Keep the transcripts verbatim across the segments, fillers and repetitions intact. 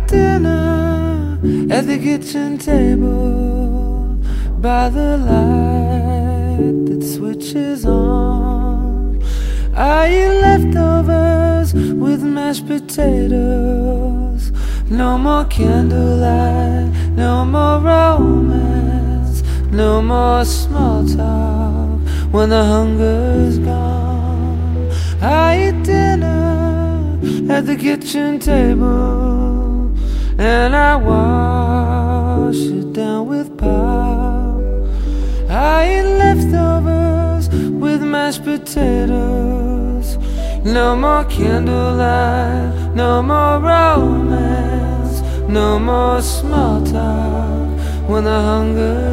dinner at the kitchen table by the light that switches on. I eat leftovers with mashed potatoes. No more candlelight, no more romance, no more small talk when the hunger's gone. I eat dinner at the kitchen table, and I wash it down with pop. I eat leftovers with mashed potatoes. No more candlelight, no more romance, no more small talk when the hunger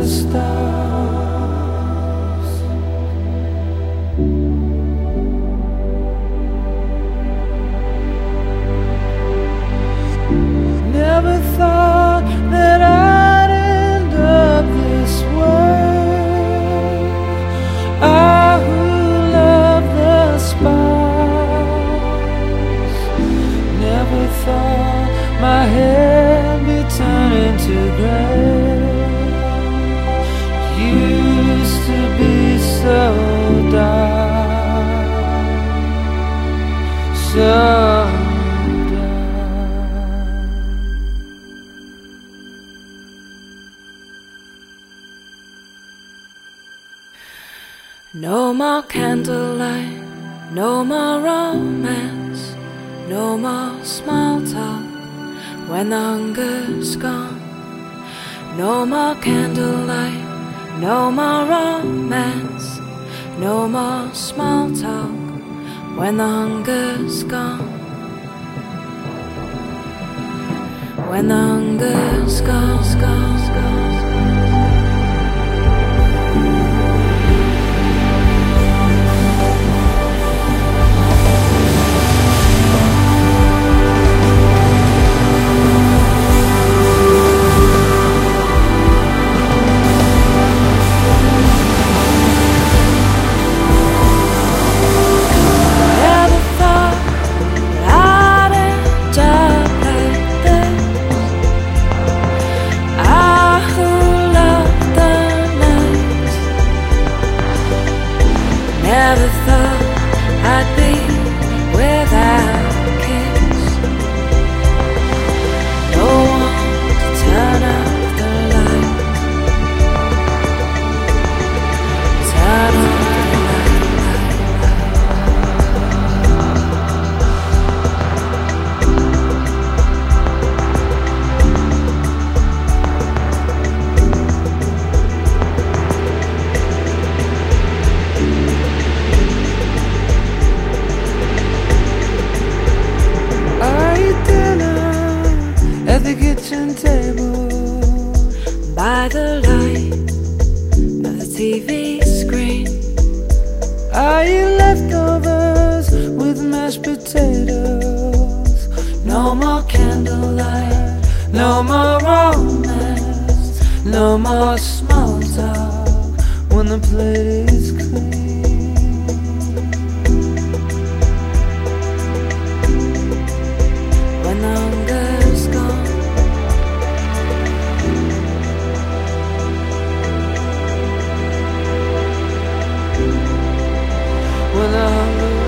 stops. Never thought that I'd end up this way. I who love the spice, never thought my head be turning to gray. Used to be so dark, so no more candlelight, no more romance, no more small talk when the hunger's gone. No more candlelight, no more romance, no more small talk when the hunger's gone. When the hunger's gone, gone, gone. Never thought I'd be without a kiss. No one to turn off the light. Turn off the at the kitchen table by the light of the T V screen. I eat leftovers with mashed potatoes. No more candlelight, no more romance, no more small talk when the plate is clean. When the hunger's gone, when the hunger